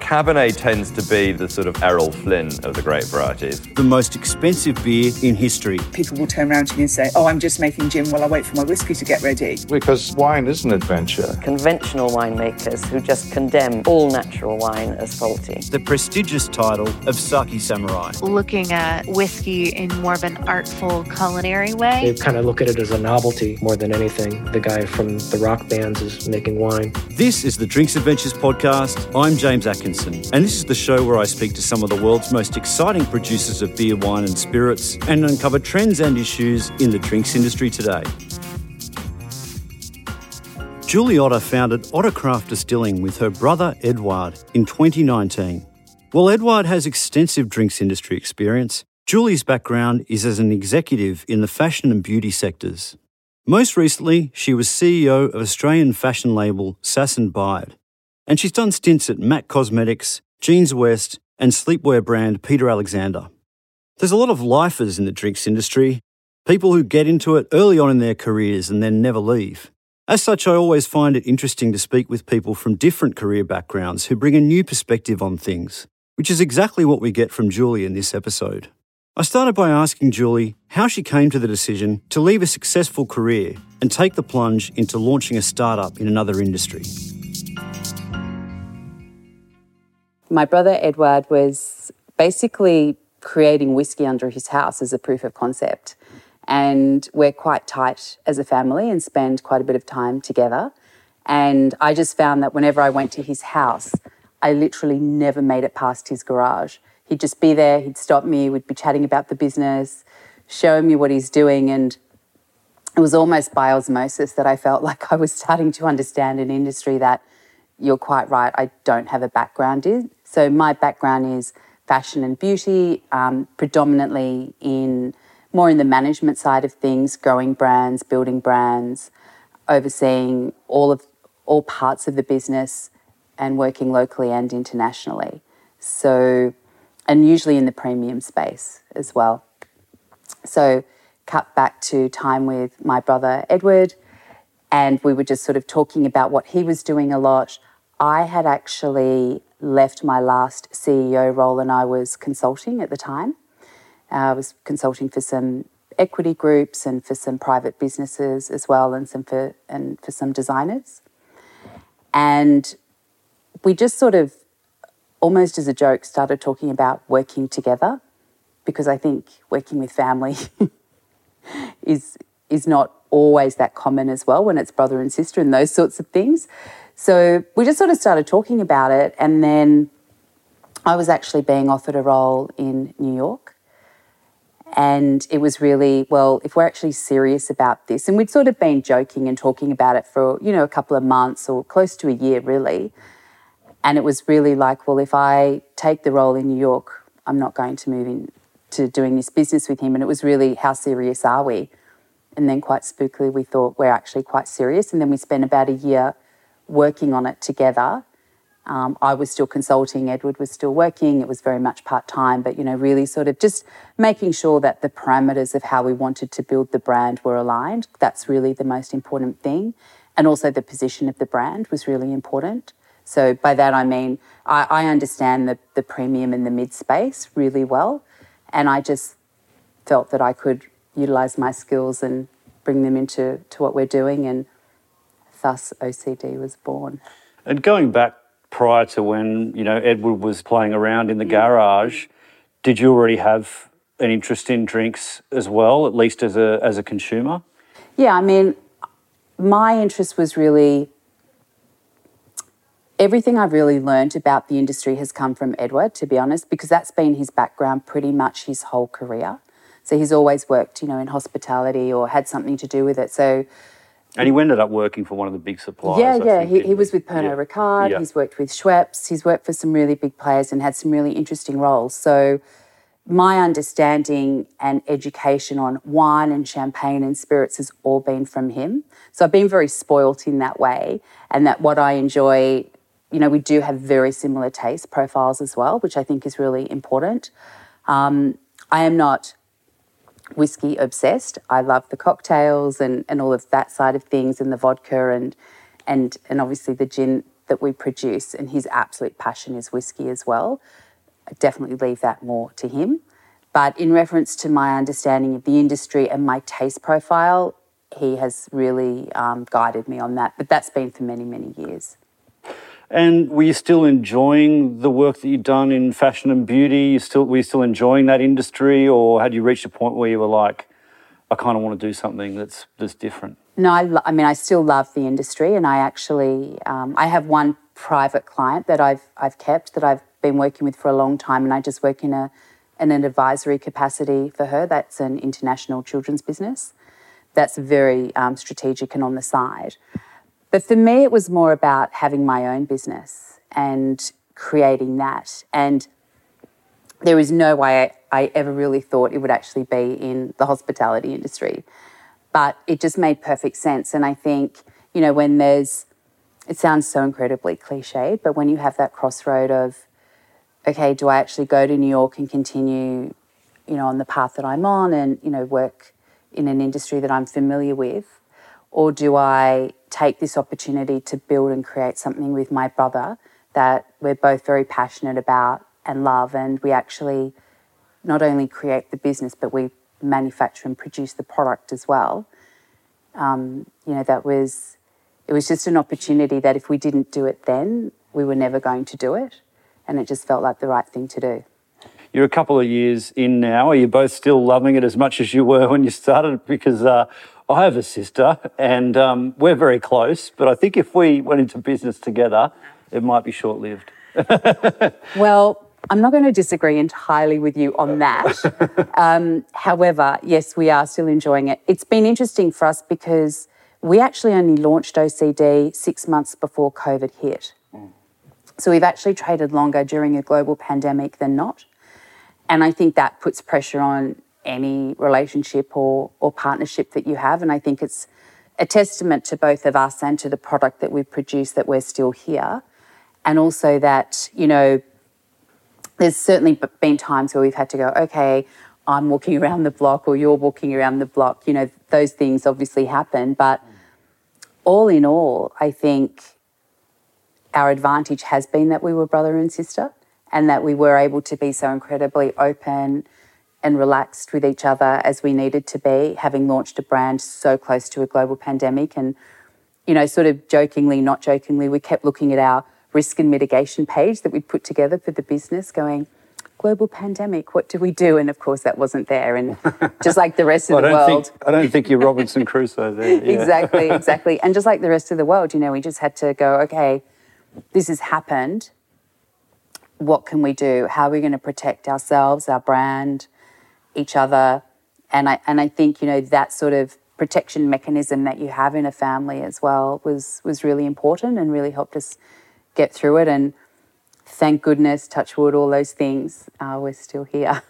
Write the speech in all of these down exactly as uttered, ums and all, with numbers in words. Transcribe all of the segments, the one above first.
Cabernet tends to be the sort of Errol Flynn of the grape varieties. The most expensive beer in history. People will turn around to me and say, oh, I'm just making gin while I wait for my whiskey to get ready. Because wine is an adventure. Conventional winemakers who just condemn all natural wine as faulty. The prestigious title of Sake Samurai. Looking at whiskey in more of an artful culinary way. They kind of look at it as a novelty more than anything. The guy from the rock bands is making wine. This is the Drinks Adventures podcast. I'm James Atkinson, and this is the show where I speak to some of the world's most exciting producers of beer, wine and spirits and uncover trends and issues in the drinks industry today. Julie Otter founded Ottercraft Distilling with her brother Edouard in twenty nineteen. While Edouard has extensive drinks industry experience, Julie's background is as an executive in the fashion and beauty sectors. Most recently, she was C E O of Australian fashion label Sass and Bide, and she's done stints at MAC Cosmetics, Jeans West, and sleepwear brand Peter Alexander. There's a lot of lifers in the drinks industry, people who get into it early on in their careers and then never leave. As such, I always find it interesting to speak with people from different career backgrounds who bring a new perspective on things, which is exactly what we get from Julie in this episode. I started by asking Julie how she came to the decision to leave a successful career and take the plunge into launching a startup in another industry. My brother Edouard was basically creating whiskey under his house as a proof of concept. And we're quite tight as a family and spend quite a bit of time together. And I just found that whenever I went to his house, I literally never made it past his garage. He'd just be there, he'd stop me, we'd be chatting about the business, showing me what he's doing. And it was almost by osmosis that I felt like I was starting to understand an industry that, you're quite right, I don't have a background in. So my background is fashion and beauty, um, predominantly in more in the management side of things, growing brands, building brands, overseeing all of all parts of the business and working locally and internationally. So, and usually in the premium space as well. So cut back to time with my brother Edward, and we were just sort of talking about what he was doing a lot. I had actually left my last C E O role and I was consulting at the time. Uh, I was consulting for some equity groups and for some private businesses as well, and some for and for some designers. And we just sort of, almost as a joke, started talking about working together, because I think working with family is is not always that common as well when it's brother and sister and those sorts of things. So we just sort of started talking about it, and then I was actually being offered a role in New York. And it was really, well, if we're actually serious about this, and we'd sort of been joking and talking about it for, you know, a couple of months or close to a year really. And it was really like, well, if I take the role in New York, I'm not going to move into doing this business with him. And it was really, how serious are we? And then quite spookily, we thought we're actually quite serious. And then we spent about a year working on it together. Um, I was still consulting, Edward was still working. It was very much part-time, but, you know, really sort of just making sure that the parameters of how we wanted to build the brand were aligned. That's really the most important thing. And also the position of the brand was really important. So by that I mean, I, I understand the, the premium and the mid space really well. And I just felt that I could utilise my skills and bring them into to what we're doing, and thus O C D was born. And going back prior to when, you know, Edward was playing around in the garage, did you already have an interest in drinks as well, at least as a as a consumer? Yeah, I mean, my interest was really, everything I've really learned about the industry has come from Edward, to be honest, because that's been his background pretty much his whole career. So he's always worked, you know, in hospitality or had something to do with it. So, and he ended up working for one of the big suppliers. Yeah, I yeah. think, he, he was with Pernod yeah. Ricard. Yeah. He's worked with Schweppes. He's worked for some really big players and had some really interesting roles. So my understanding and education on wine and champagne and spirits has all been from him. So I've been very spoilt in that way, and that what I enjoy, you know, we do have very similar taste profiles as well, which I think is really important. Um, I am not whiskey obsessed. I love the cocktails and, and all of that side of things, and the vodka and and and obviously the gin that we produce, and his absolute passion is whiskey as well. I definitely leave that more to him. But in reference to my understanding of the industry and my taste profile, he has really um, guided me on that. But that's been for many, many years. And were you still enjoying the work that you'd done in fashion and beauty? You still, were you still enjoying that industry, or had you reached a point where you were like, I kind of want to do something that's that's different? No, I, lo- I mean, I still love the industry, and I actually, um, I have one private client that I've I've kept that I've been working with for a long time, and I just work in a in an advisory capacity for her. That's an international children's business. That's very um, strategic and on the side. But for me, it was more about having my own business and creating that. And there was no way I, I ever really thought it would actually be in the hospitality industry. But it just made perfect sense. And I think, you know, when there's, it sounds so incredibly cliched, but when you have that crossroad of, okay, do I actually go to New York and continue, you know, on the path that I'm on and, you know, work in an industry that I'm familiar with, or do I take this opportunity to build and create something with my brother that we're both very passionate about and love, and we actually not only create the business, but we manufacture and produce the product as well. Um, you know, that was, it was just an opportunity that if we didn't do it then, we were never going to do it. And it just felt like the right thing to do. You're a couple of years in now. Are you both still loving it as much as you were when you started? Because uh, I have a sister and um, we're very close, but I think if we went into business together, it might be short-lived. Well, I'm not going to disagree entirely with you on that. um, however, yes, we are still enjoying it. It's been interesting for us because we actually only launched O C D six months before COVID hit. Mm. So we've actually traded longer during a global pandemic than not. And I think that puts pressure on any relationship or, or partnership that you have. And I think it's a testament to both of us and to the product that we've produced that we're still here. And also that, you know, there's certainly been times where we've had to go, okay, I'm walking around the block or you're walking around the block. You know, those things obviously happen. But all in all, I think our advantage has been that we were brother and sister and that we were able to be so incredibly open and relaxed with each other as we needed to be, having launched a brand so close to a global pandemic. And, you know, sort of jokingly, not jokingly, we kept looking at our risk and mitigation page that we'd put together for the business going, global pandemic, what do we do? And of course that wasn't there. And just like the rest of well, the I don't world. Think, I don't think you're Robinson Crusoe there. Yeah. Exactly, exactly. And just like the rest of the world, you know, we just had to go, okay, this has happened. What can we do? How are we going to protect ourselves, our brand, each other? And I and I think, you know, that sort of protection mechanism that you have in a family as well was was really important and really helped us get through it. And thank goodness, touch wood, all those things, uh, we're still here.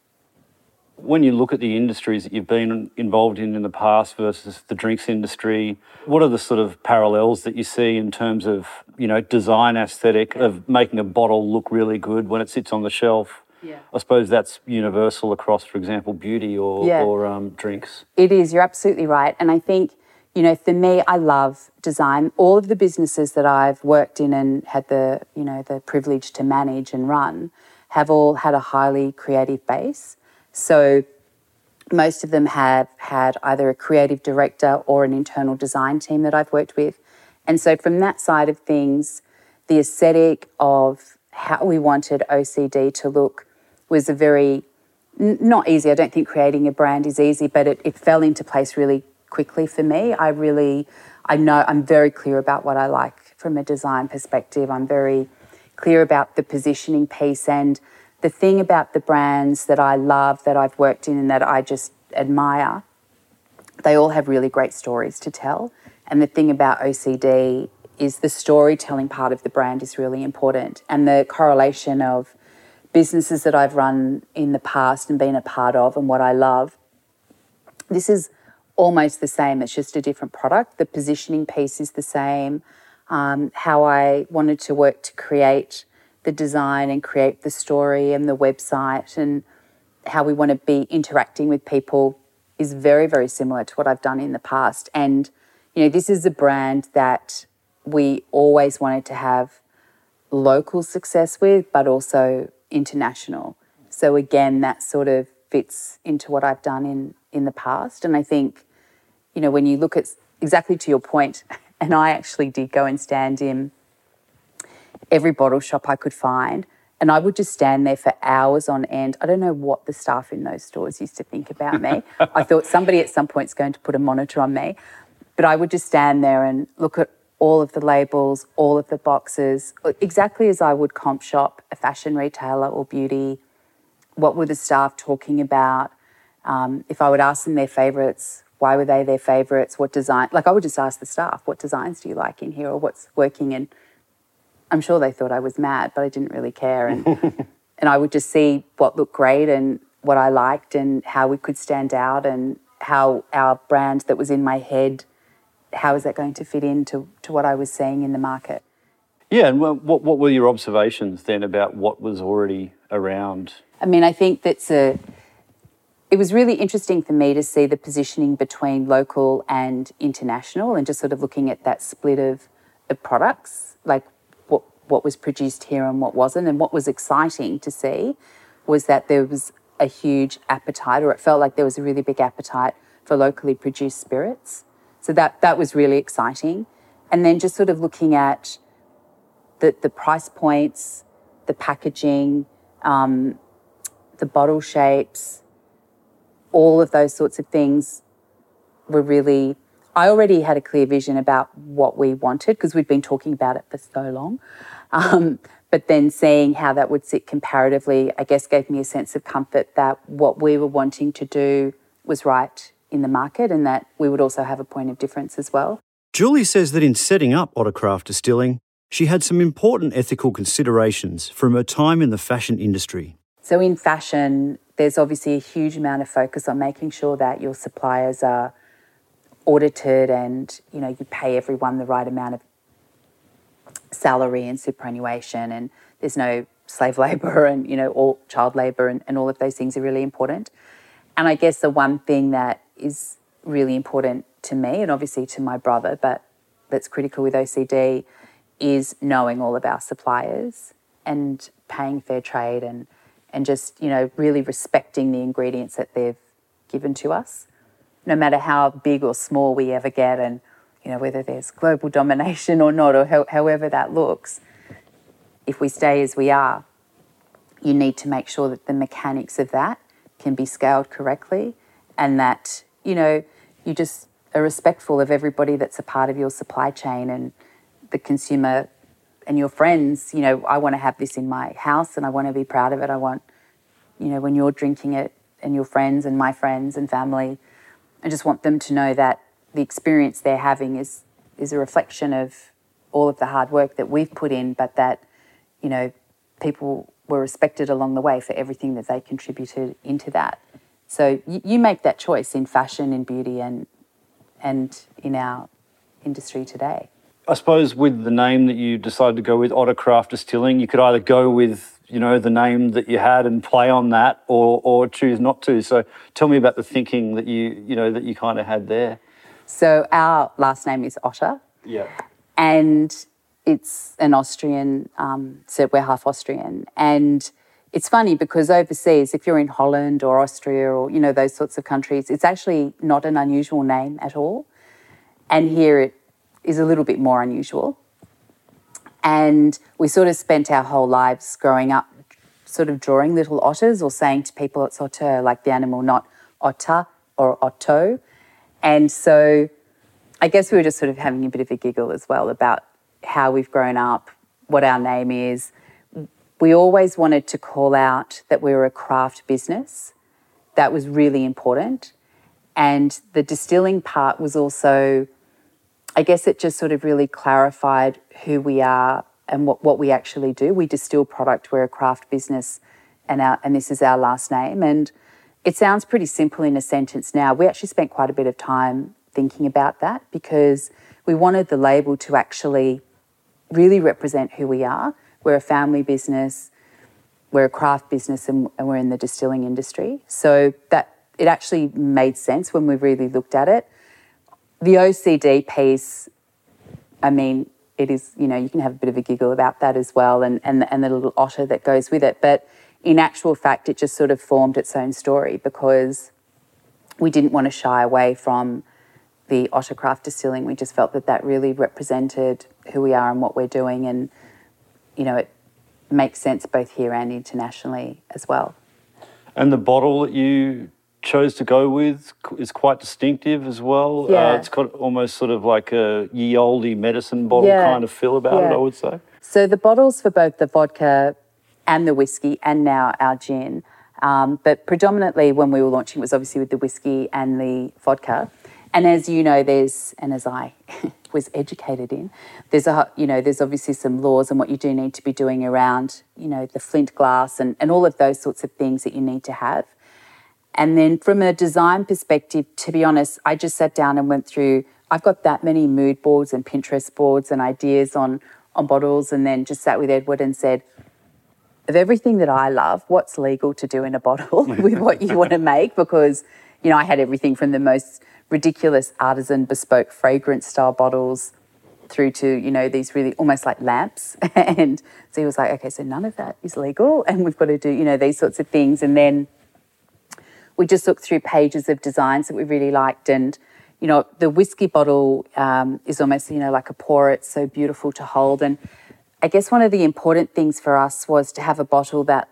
When you look at the industries that you've been involved in in the past versus the drinks industry, what are the sort of parallels that you see in terms of, you know, design aesthetic of making a bottle look really good when it sits on the shelf? Yeah. I suppose that's universal across, for example, beauty or, yeah. or um, drinks. It is, you're absolutely right. And I think, you know, for me, I love design. All of the businesses that I've worked in and had the, you know, the privilege to manage and run have all had a highly creative base. So most of them have had either a creative director or an internal design team that I've worked with. And so from that side of things, the aesthetic of how we wanted O C D to look was a very, n- not easy. I don't think creating a brand is easy, but it, it fell into place really quickly for me. I really, I know I'm very clear about what I like from a design perspective. I'm very clear about the positioning piece, and the thing about the brands that I love, that I've worked in and that I just admire, they all have really great stories to tell. And the thing about O C D is the storytelling part of the brand is really important. And the correlation of businesses that I've run in the past and been a part of and what I love, this is almost the same. It's just a different product. The positioning piece is the same. Um, how I wanted to work to create the design and create the story and the website and how we want to be interacting with people is very, very similar to what I've done in the past. And, you know, this is a brand that we always wanted to have local success with, but also international. So again, that sort of fits into what I've done in, in the past. And I think, you know, when you look at, exactly to your point, and I actually did go and stand in every bottle shop I could find, and I would just stand there for hours on end. I don't know what the staff in those stores used to think about me. I thought somebody at some point is going to put a monitor on me. But I would just stand there and look at all of the labels, all of the boxes, exactly as I would comp shop a fashion retailer or beauty. What were the staff talking about? Um, if I would ask them their favourites, why were they their favourites? What design? Like I would just ask the staff, what designs do you like in here, or what's working? And I'm sure they thought I was mad, but I didn't really care. And and I would just see what looked great and what I liked and how we could stand out and how our brand that was in my head, how is that going to fit into to what I was seeing in the market? Yeah, and what, what were your observations then about what was already around? I mean, I think that's a... It was really interesting for me to see the positioning between local and international and just sort of looking at that split of, of products, like what, what was produced here and what wasn't. And what was exciting to see was that there was a huge appetite, or it felt like there was a really big appetite for locally produced spirits. So that, that was really exciting. And then just sort of looking at the, the price points, the packaging, um, the bottle shapes, all of those sorts of things were really... I already had a clear vision about what we wanted because we'd been talking about it for so long. Um, but then seeing how that would sit comparatively, I guess, gave me a sense of comfort that what we were wanting to do was right in the market and that we would also have a point of difference as well. Julie says that in setting up Ottercraft Distilling, she had some important ethical considerations from her time in the fashion industry. So in fashion, there's obviously a huge amount of focus on making sure that your suppliers are audited and, you know, you pay everyone the right amount of salary and superannuation and there's no slave labour and, you know, all child labour and, and all of those things are really important. And I guess the one thing that is really important to me and obviously to my brother, but that's critical with O C D, is knowing all of our suppliers and paying fair trade and and just, you know, really respecting the ingredients that they've given to us, no matter how big or small we ever get and, you know, whether there's global domination or not or ho- however that looks. If we stay as we are, you need to make sure that the mechanics of that can be scaled correctly and that, you know, you just are respectful of everybody that's a part of your supply chain and the consumer and your friends. You know, I want to have this in my house and I want to be proud of it. I want, you know, when you're drinking it and your friends and my friends and family, I just want them to know that the experience they're having is is a reflection of all of the hard work that we've put in, but that, you know, people were respected along the way for everything that they contributed into that. So you, you make that choice in fashion, in beauty and and in our industry today. I suppose with the name that you decided to go with, Ottercraft Distilling, you could either go with, you know, the name that you had and play on that or or choose not to. So tell me about the thinking that you, you know, that you kind of had there. So our last name is Otter. Yeah. And it's an Austrian, um, so we're half Austrian. And it's funny because overseas, if you're in Holland or Austria or, you know, those sorts of countries, it's actually not an unusual name at all. And here it is a little bit more unusual. And we sort of spent our whole lives growing up sort of drawing little otters or saying to people it's otter, like the animal, not otter or otto. And so I guess we were just sort of having a bit of a giggle as well about how we've grown up, what our name is. We always wanted to call out that we were a craft business. That was really important. And the distilling part was also, I guess it just sort of really clarified who we are and what, what we actually do. We distill product, we're a craft business, and our, and this is our last name. And it sounds pretty simple in a sentence now. We actually spent quite a bit of time thinking about that because we wanted the label to actually really represent who we are. We're a family business, we're a craft business, and, and we're in the distilling industry. So that it actually made sense when we really looked at it. The O C D piece, I mean, it is, you know, you can have a bit of a giggle about that as well, and, and, and the little otter that goes with it. But in actual fact, it just sort of formed its own story because we didn't want to shy away from the Ottercraft Distilling. We just felt that that really represented who we are and what we're doing, and, you know, it makes sense both here and internationally as well. And the bottle that you chose to go with is quite distinctive as well. Yeah. Uh, it's got almost sort of like a ye olde medicine bottle Yeah. kind of feel about Yeah. it, I would say. So the bottles for both the vodka and the whiskey and now our gin, um, but predominantly when we were launching it was obviously with the whiskey and the vodka. And as you know, there's, and as I was educated in, there's a, you know, there's obviously some laws and what you do need to be doing around, you know, the flint glass and, and all of those sorts of things that you need to have. And then from a design perspective, to be honest, I just sat down and went through, I've got that many mood boards and Pinterest boards and ideas on, on bottles, and then just sat with Edward and said, of everything that I love, what's legal to do in a bottle with what you want to make? Because, you know, I had everything from the most ridiculous artisan bespoke fragrance style bottles through to, you know, these really almost like lamps. And so he was like, okay, so none of that is legal and we've got to do, you know, these sorts of things. And then we just looked through pages of designs that we really liked. And, you know, the whiskey bottle um, is almost, you know, like a pour. It's so beautiful to hold. And I guess one of the important things for us was to have a bottle that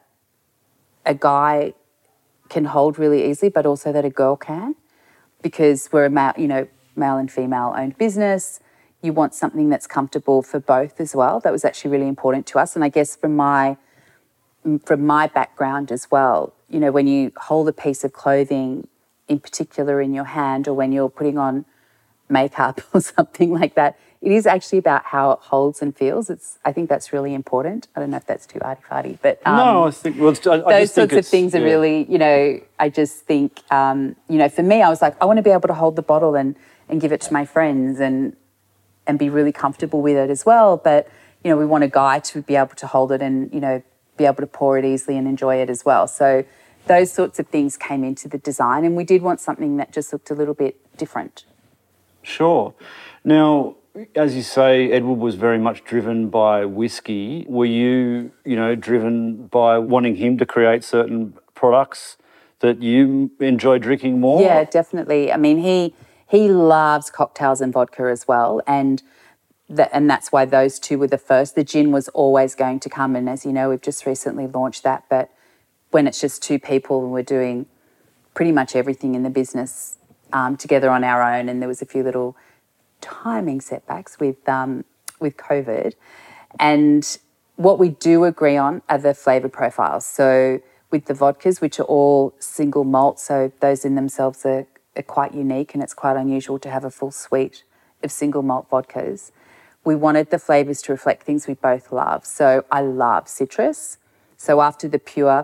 a guy can hold really easily, but also that a girl can, because we're a male, you know, male and female owned business. You want something that's comfortable for both as well. That was actually really important to us. And I guess from my from my background as well, you know, when you hold a piece of clothing in particular in your hand, or when you're putting on makeup or something like that, it is actually about how it holds and feels. It's, I think that's really important. I don't know if that's too arty-farty, but um, no, I think well, it's, I, I those just think sorts of things yeah. are really, you know, I just think, um, you know, for me, I was like, I want to be able to hold the bottle and and give it to my friends and and be really comfortable with it as well. But, you know, we want a guy to be able to hold it and, you know, be able to pour it easily and enjoy it as well. So those sorts of things came into the design, and we did want something that just looked a little bit different. Sure. Now, as you say, Edward was very much driven by whiskey. Were you, you know, driven by wanting him to create certain products that you enjoy drinking more? Yeah, definitely. I mean, he he loves cocktails and vodka as well, and that, and that's why those two were the first. The gin was always going to come, and as you know, we've just recently launched that. But when it's just two people and we're doing pretty much everything in the business um, together on our own, and there was a few little timing setbacks with um, with COVID. And what we do agree on are the flavour profiles. So with the vodkas, which are all single malt, so those in themselves are, are quite unique, and it's quite unusual to have a full suite of single malt vodkas. We wanted the flavours to reflect things we both love. So I love citrus. So after the pure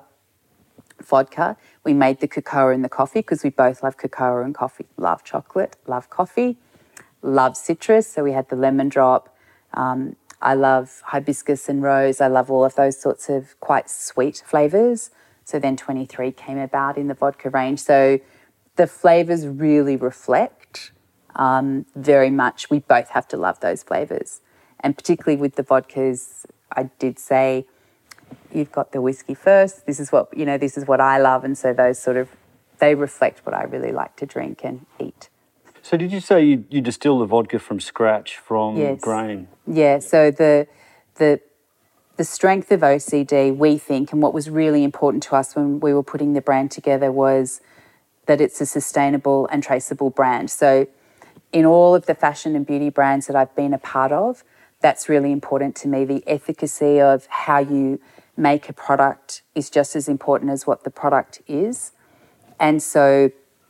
vodka, we made the cocoa and the coffee, because we both love cocoa and coffee. Love chocolate, love coffee, love citrus. So we had the lemon drop. Um, I love hibiscus and rose. I love all of those sorts of quite sweet flavours. So then twenty-three came about in the vodka range. So the flavours really reflect um, very much. We both have to love those flavours. And particularly with the vodkas, I did say, you've got the whiskey first. This is what, you know, this is what I love. And so those sort of, they reflect what I really like to drink and eat. So did you say you, you distill the vodka from scratch from Yes. grain? Yeah, so the the the strength of O C D, we think, and what was really important to us when we were putting the brand together was that it's a sustainable and traceable brand. So in all of the fashion and beauty brands that I've been a part of, that's really important to me. The efficacy of how you make a product is just as important as what the product is. And so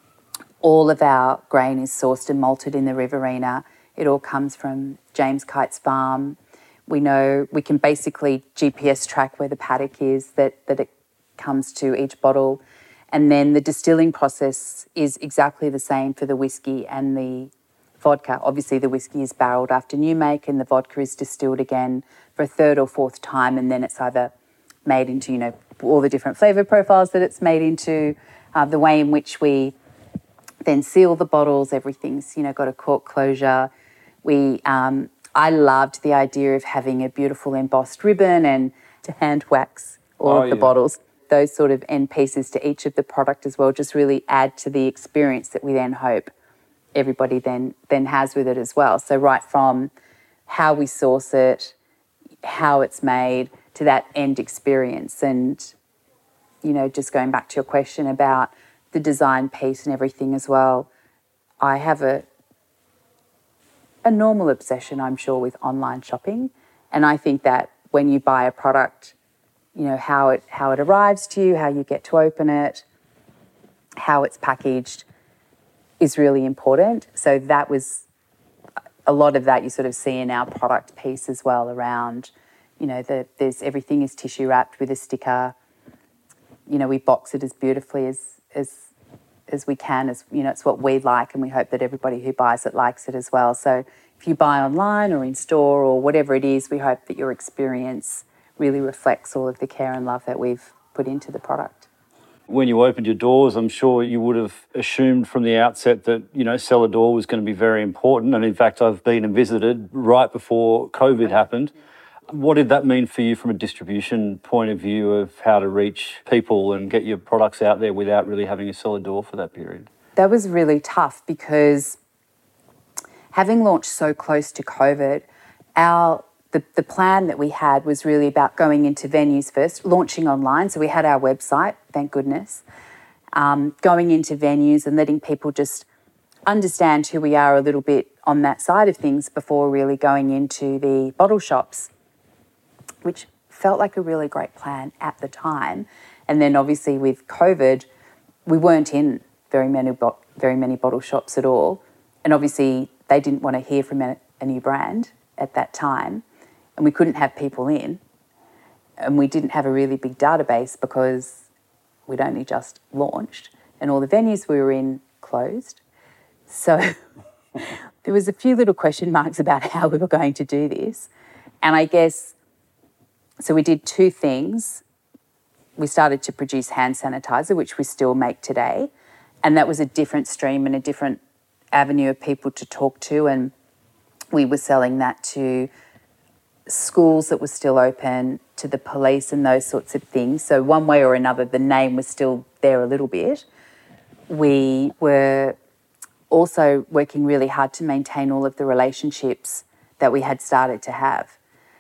all of our grain is sourced and malted in the Riverina. It all comes from James Kite's farm. We know we can basically G P S track where the paddock is that, that it comes to each bottle. And then the distilling process is exactly the same for the whiskey and the vodka. Obviously, the whiskey is barreled after new make and the vodka is distilled again for a third or fourth time, and then it's either made into, you know, all the different flavour profiles that it's made into, uh, the way in which we then seal the bottles, everything's, you know, got a cork closure. We um, I loved the idea of having a beautiful embossed ribbon and to hand wax all Oh, of the yeah. bottles. Those sort of end pieces to each of the product as well just really add to the experience that we then hope everybody then then has with it as well. So right from how we source it, how it's made, to that end experience. And, you know, just going back to your question about the design piece and everything as well, I have a a normal obsession, I'm sure, with online shopping. And I think that when you buy a product, you know, how it how it arrives to you, how you get to open it, how it's packaged is really important. So that was a lot of that you sort of see in our product piece as well around, you know, the, there's everything is tissue wrapped with a sticker. You know, we box it as beautifully as as as we can, as you know, it's what we like, and we hope that everybody who buys it likes it as well. So if you buy online or in store or whatever it is, we hope that your experience really reflects all of the care and love that we've put into the product. When you opened your doors, I'm sure you would have assumed from the outset that, you know, cellar door was going to be very important. And in fact, I've been and visited right before COVID happened. What did that mean for you from a distribution point of view of how to reach people and get your products out there without really having a cellar door for that period? That was really tough because having launched so close to COVID, our the, the plan that we had was really about going into venues first, launching online. So we had our website, thank goodness, um, going into venues and letting people just understand who we are a little bit on that side of things before really going into the bottle shops, which felt like a really great plan at the time. And then obviously with COVID, we weren't in very many bo- very many bottle shops at all. And obviously they didn't want to hear from a, a new brand at that time. And we couldn't have people in. And we didn't have a really big database because we'd only just launched and all the venues we were in closed. So there was a few little question marks about how we were going to do this. And I guess, so we did two things. We started to produce hand sanitizer, which we still make today. And that was a different stream and a different avenue of people to talk to. And we were selling that to schools that were still open, to the police and those sorts of things. So one way or another, the name was still there a little bit. We were also working really hard to maintain all of the relationships that we had started to have.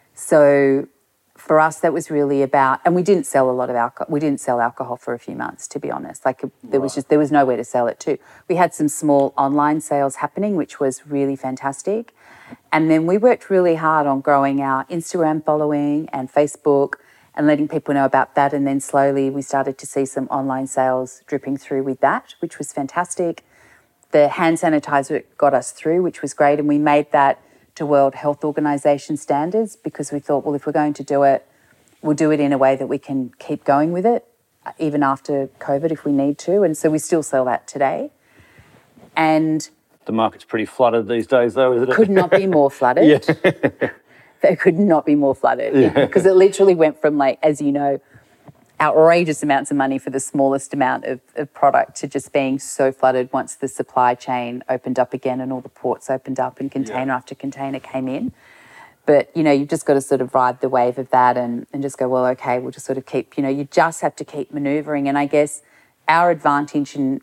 So for us, that was really about, and we didn't sell a lot of alcohol. We didn't sell alcohol for a few months, to be honest. Like there right. was just, there was nowhere to sell it to. We had some small online sales happening, which was really fantastic. And then we worked really hard on growing our Instagram following and Facebook and letting people know about that. And then slowly we started to see some online sales dripping through with that, which was fantastic. The hand sanitizer got us through, which was great. And we made that to World Health Organization standards because we thought, well, if we're going to do it, we'll do it in a way that we can keep going with it, even after COVID if we need to. And so we still sell that today. And the market's pretty flooded these days, though, isn't it? Could not be more flooded. Yeah. They could not be more flooded because yeah. it literally went from, like, as you know, outrageous amounts of money for the smallest amount of, of product to just being so flooded once the supply chain opened up again and all the ports opened up and container yeah. after container came in. But, you know, you've just got to sort of ride the wave of that and, and just go, well, okay, we'll just sort of keep, you know, you just have to keep manoeuvring. And I guess our advantage in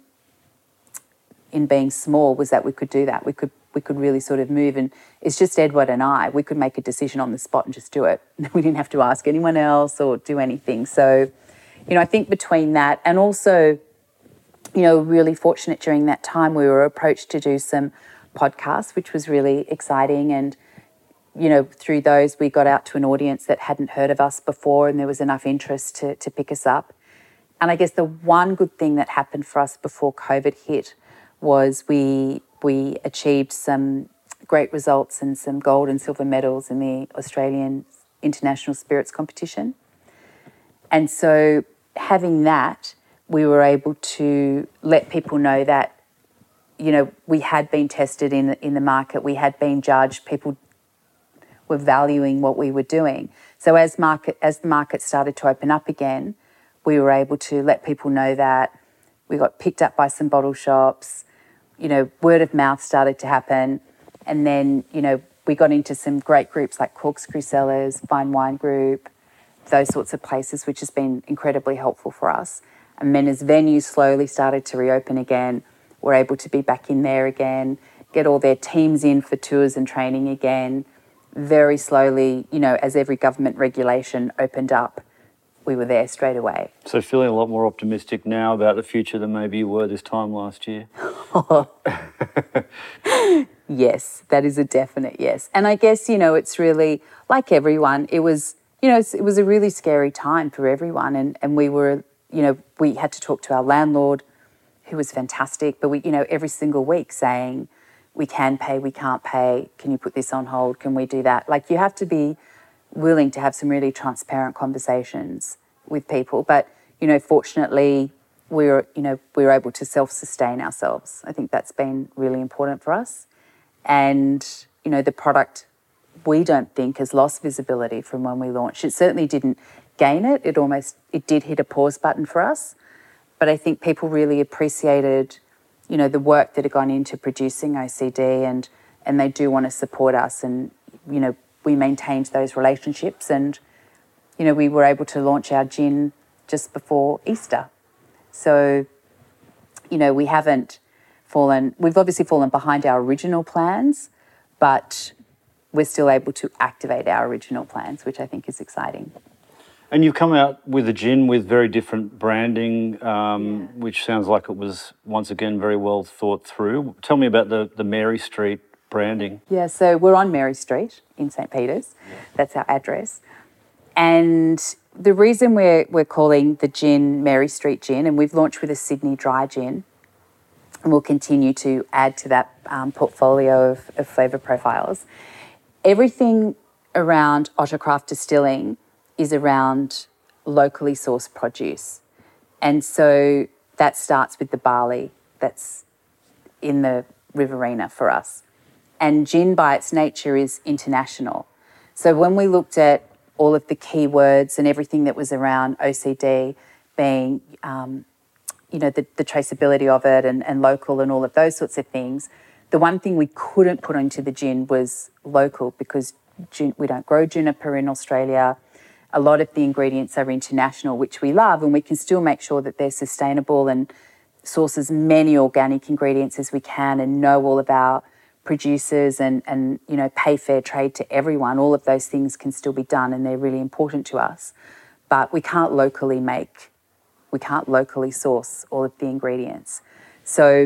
in being small was that we could do that. We could we could really sort of move, and it's just Edward and I. We could make a decision on the spot and just do it. We didn't have to ask anyone else or do anything. So, you know, I think between that and also, you know, really fortunate during that time we were approached to do some podcasts, which was really exciting. And, you know, through those we got out to an audience that hadn't heard of us before, and there was enough interest to, to pick us up. And I guess the one good thing that happened for us before COVID hit was we we achieved some great results and some gold and silver medals in the Australian International Spirits Competition. And so having that, we were able to let people know that, you know, we had been tested in, in the market, we had been judged, people were valuing what we were doing. So as market as the market started to open up again, we were able to let people know that. We got picked up by some bottle shops. You know, word of mouth started to happen. And then, you know, we got into some great groups like Corkscrew Cellars, Fine Wine Group, those sorts of places, which has been incredibly helpful for us. And then as venues slowly started to reopen again, we're able to be back in there again, get all their teams in for tours and training again. Very slowly, you know, as every government regulation opened up, we were there straight away. So feeling a lot more optimistic now about the future than maybe you were this time last year? Yes, that is a definite yes. And I guess, you know, it's really, like everyone, it was, you know, it was a really scary time for everyone. And, and we were, you know, we had to talk to our landlord, who was fantastic, but we, you know, every single week saying, we can pay, we can't pay, can you put this on hold, can we do that? Like, you have to be willing to have some really transparent conversations with people. But, you know, fortunately, we were, you know, we were able to self-sustain ourselves. I think that's been really important for us. And, you know, the product, we don't think has lost visibility from when we launched. It certainly didn't gain it. It almost, it did hit a pause button for us. But I think people really appreciated, you know, the work that had gone into producing O C D, and, and they do want to support us. And, you know, we maintained those relationships, and, you know, we were able to launch our gin just before Easter. So, you know, we haven't fallen, we've obviously fallen behind our original plans, but we're still able to activate our original plans, which I think is exciting. And you've come out with a gin with very different branding, um, yeah. which sounds like it was, once again, very well thought through. Tell me about the, the Mary Street branding. Yeah, so we're on Mary Street in Saint Peters. Yeah. That's our address. And the reason we're, we're calling the gin Mary Street Gin, and we've launched with a Sydney dry gin, and we'll continue to add to that um, portfolio of, of flavour profiles. Everything around Ottercraft Distilling is around locally sourced produce. And so that starts with the barley that's in the Riverina for us. And gin by its nature is international. So when we looked at all of the keywords and everything that was around O C D being, um, you know, the, the traceability of it and, and local and all of those sorts of things, the one thing we couldn't put into the gin was local, because gin, we don't grow juniper in Australia. A lot of the ingredients are international, which we love, and we can still make sure that they're sustainable and source as many organic ingredients as we can, and know all of our producers and, and you know, pay fair trade to everyone. All of those things can still be done, and they're really important to us. But we can't locally make, we can't locally source all of the ingredients. So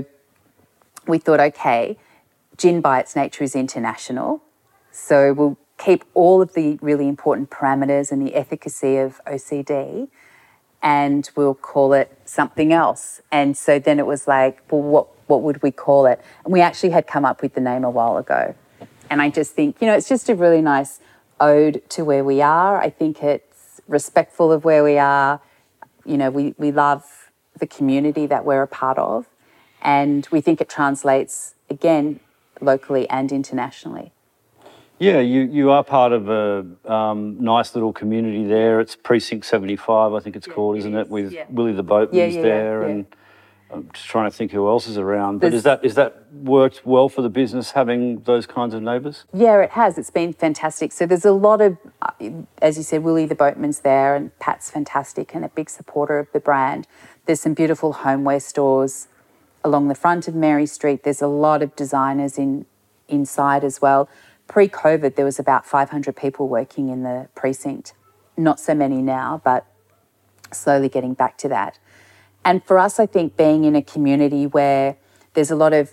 we thought, okay, gin by its nature is international, so we'll keep all of the really important parameters and the efficacy of O C D, and we'll call it something else. And so then it was like, well, what, what would we call it? And we actually had come up with the name a while ago. And I just think, you know, it's just a really nice ode to where we are. I think it's respectful of where we are. You know, we, we love the community that we're a part of, and we think it translates, again, locally and internationally. Yeah, you, you are part of a um, nice little community there. It's Precinct seventy-five, I think it's yeah, called, isn't it? it? With yeah. Willie the Boatman's yeah, yeah, there, yeah, yeah. and I'm just trying to think who else is around. But There's, is that is that worked well for the business, having those kinds of neighbours? Yeah, it has. It's been fantastic. So there's a lot of, as you said, Willie the Boatman's there, and Pat's fantastic and a big supporter of the brand. There's some beautiful homeware stores along the front of Mary Street. There's a lot of designers in inside as well. Pre-COVID, there was about five hundred people working in the precinct. Not so many now, but slowly getting back to that. And for us, I think being in a community where there's a lot of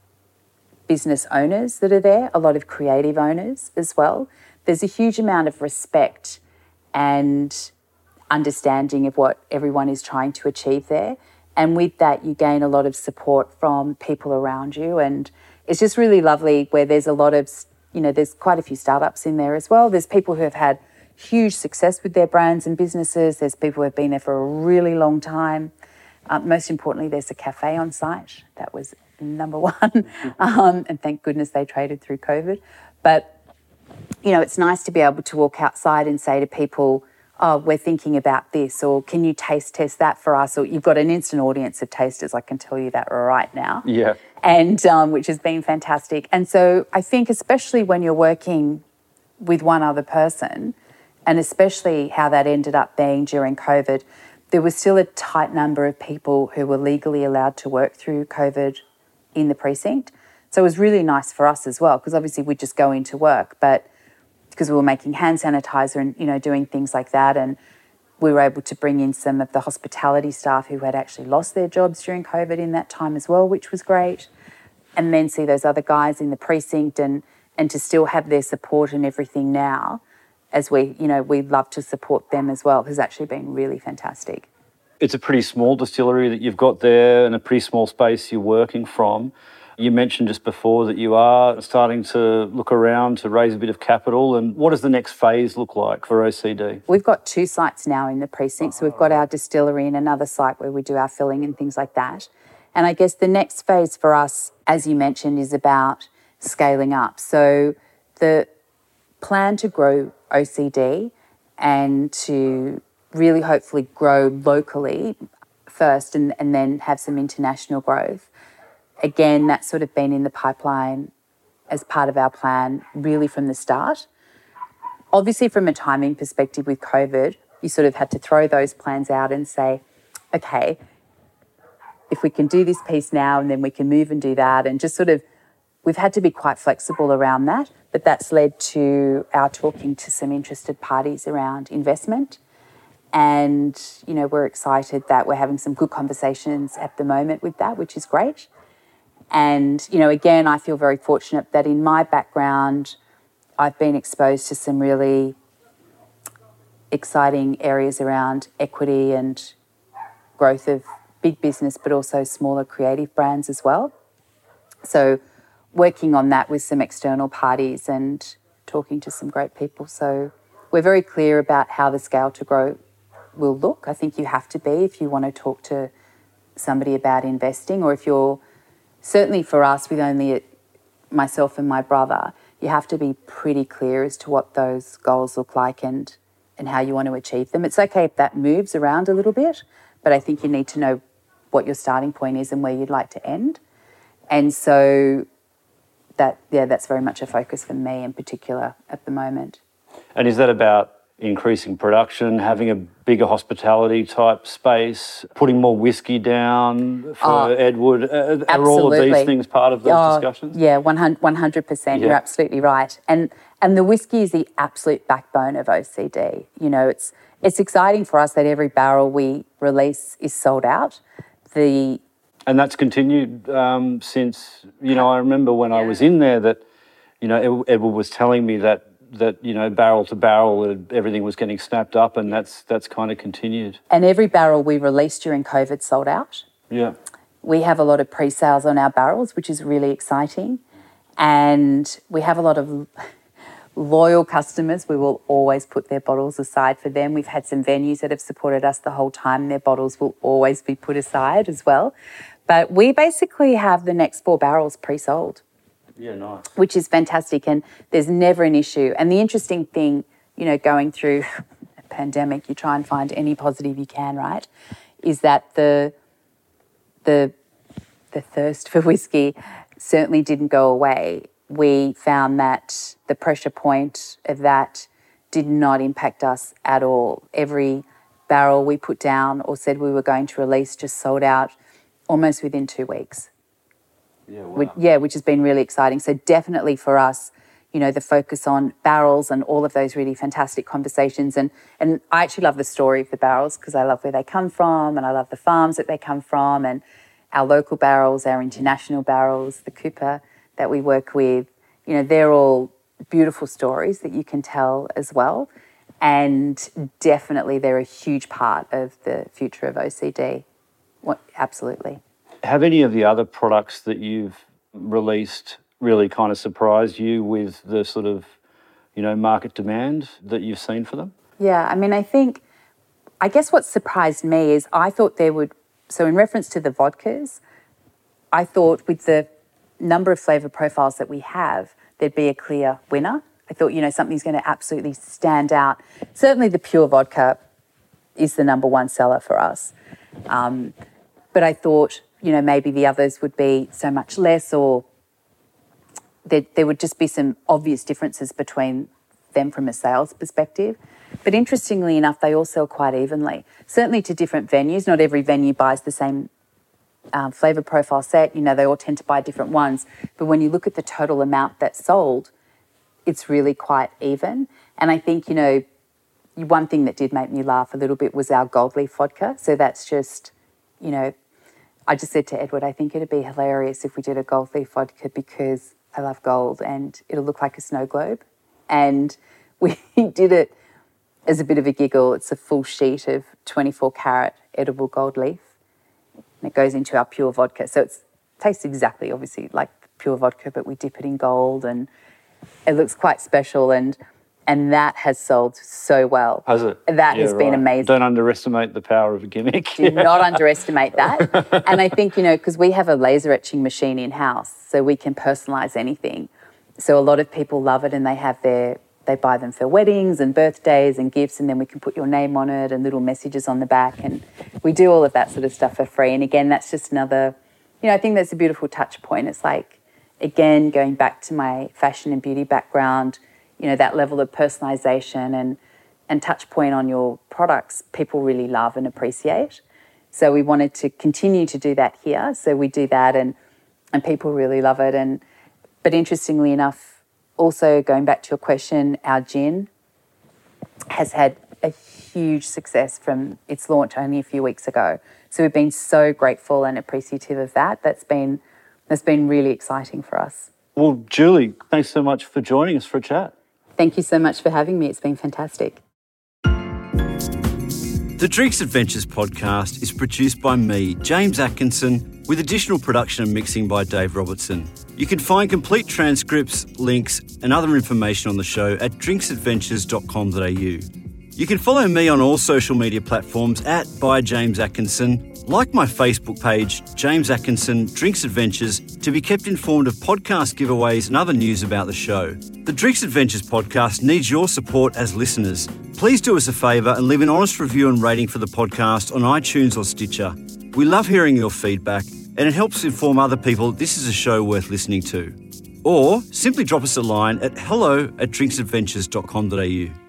business owners that are there, a lot of creative owners as well, there's a huge amount of respect and understanding of what everyone is trying to achieve there. And with that, you gain a lot of support from people around you. And it's just really lovely where there's a lot of, you know, there's quite a few startups in there as well. There's people who have had huge success with their brands and businesses. There's people who have been there for a really long time. Uh, most importantly, there's a cafe on site. That was number one. um, and thank goodness they traded through COVID. But, you know, it's nice to be able to walk outside and say to people, oh, we're thinking about this, or can you taste test that for us? Or you've got an instant audience of tasters, I can tell you that right now. Yeah. And um, which has been fantastic. And so I think especially when you're working with one other person, and especially how that ended up being during COVID, there was still a tight number of people who were legally allowed to work through COVID in the precinct. So it was really nice for us as well, because obviously we'd just go into work, but because we were making hand sanitizer and, you know, doing things like that. And we were able to bring in some of the hospitality staff who had actually lost their jobs during COVID in that time as well, which was great. And then see those other guys in the precinct and, and to still have their support and everything now, as we, you know, we'd love to support them as well, has actually been really fantastic. It's a pretty small distillery that you've got there and a pretty small space you're working from. You mentioned just before that you are starting to look around to raise a bit of capital. And what does the next phase look like for O C D? We've got two sites now in the precinct. So we've got our distillery and another site where we do our filling and things like that. And I guess the next phase for us, as you mentioned, is about scaling up. So the plan to grow O C D and to really hopefully grow locally first and, and then have some international growth. Again, that's sort of been in the pipeline as part of our plan really from the start. Obviously, from a timing perspective with COVID, you sort of had to throw those plans out and say, okay, if we can do this piece now and then we can move and do that, and just sort of, we've had to be quite flexible around that, but that's led to our talking to some interested parties around investment. And, you know, we're excited that we're having some good conversations at the moment with that, which is great. And, you know, again, I feel very fortunate that in my background, I've been exposed to some really exciting areas around equity and growth of big business, but also smaller creative brands as well. So working on that with some external parties and talking to some great people. So we're very clear about how the scale to grow will look. I think you have to be if you want to talk to somebody about investing, or if you're, certainly for us with only myself and my brother, you have to be pretty clear as to what those goals look like and, and how you want to achieve them. It's okay if that moves around a little bit, but I think you need to know what your starting point is and where you'd like to end. And so that, yeah, that's very much a focus for me in particular at the moment. And is that about increasing production, having a bigger hospitality type space, putting more whiskey down for Oh, Edward? Are, are all of absolutely. these things part of those Oh, discussions? Yeah, one hundred percent. Yeah. You're absolutely right. And and the whiskey is the absolute backbone of O C D. You know, it's it's exciting for us that every barrel we release is sold out. The And that's continued um, since, you know, I remember when I was in there that, you know, Ed- Edward was telling me that, that you know, barrel to barrel, it- everything was getting snapped up, and that's that's kind of continued. and every barrel we released during COVID sold out. Yeah. We have a lot of pre-sales on our barrels, which is really exciting. And we have a lot of loyal customers. We will always put their bottles aside for them. We've had some venues that have supported us the whole time. Their bottles will always be put aside as well. But we basically have the next four barrels pre-sold. Yeah, nice. Which is fantastic, and there's never an issue. And the interesting thing, you know, going through a pandemic, you try and find any positive you can, right, is that the the the thirst for whiskey certainly didn't go away. We found that the pressure point of that did not impact us at all. Every barrel we put down or said we were going to release just sold out almost within two weeks. Yeah, wow. Which, yeah, which has been really exciting. So definitely for us, you know, the focus on barrels and all of those really fantastic conversations. And, and I actually love the story of the barrels because I love where they come from and I love the farms that they come from and our local barrels, our international barrels, the Cooper that we work with. You know, they're all beautiful stories that you can tell as well. And definitely they're a huge part of the future of O C D. What, absolutely. Have any of the other products that you've released really kind of surprised you with the sort of, you know, market demand that you've seen for them? Yeah, I mean, I think, I guess what surprised me is I thought there would, so in reference to the vodkas, I thought with the number of flavour profiles that we have, there'd be a clear winner. I thought, you know, something's going to absolutely stand out. Certainly the pure vodka is the number one seller for us. Um, but I thought, you know, maybe the others would be so much less, or there, there would just be some obvious differences between them from a sales perspective. But interestingly enough, they all sell quite evenly, certainly to different venues. Not every venue buys the same um, flavour profile set. You know, they all tend to buy different ones. But when you look at the total amount that's sold, it's really quite even. And I think, you know, one thing that did make me laugh a little bit was our gold leaf vodka. So that's just, you know, I just said to Edward, I think it'd be hilarious if we did a gold leaf vodka because I love gold and it'll look like a snow globe. And we did it as a bit of a giggle. It's a full sheet of twenty-four carat edible gold leaf. And it goes into our pure vodka. So it tastes exactly, obviously, like pure vodka, but we dip it in gold and it looks quite special. And and that has sold so well. Has it? That yeah, has been right. amazing. Don't underestimate the power of a gimmick. Do not underestimate that. And I think, you know, because we have a laser etching machine in-house, so we can personalise anything. So a lot of people love it and they have their, they buy them for weddings and birthdays and gifts, and then we can put your name on it and little messages on the back, and we do all of that sort of stuff for free. And again, that's just another, you know, I think that's a beautiful touch point. It's like, again, going back to my fashion and beauty background, you know, that level of personalisation and, and touch point on your products, people really love and appreciate. So we wanted to continue to do that here. So we do that and and people really love it. And but interestingly enough, also going back to your question, our gin has had a huge success from its launch only a few weeks ago. So we've been so grateful and appreciative of that. That's been that's been really exciting for us. Well, Julie, thanks so much for joining us for a chat. Thank you so much for having me. It's been fantastic. The Drinks Adventures podcast is produced by me, James Atkinson, with additional production and mixing by Dave Robertson. You can find complete transcripts, links and other information on the show at drinks adventures dot com dot a u. You can follow me on all social media platforms at by James Atkinson. Like my Facebook page, James Atkinson Drinks Adventures, to be kept informed of podcast giveaways and other news about the show. The Drinks Adventures podcast needs your support as listeners. Please do us a favour and leave an honest review and rating for the podcast on iTunes or Stitcher. We love hearing your feedback and it helps inform other people this is a show worth listening to. Or simply drop us a line at hello at drinks adventures dot com dot a u.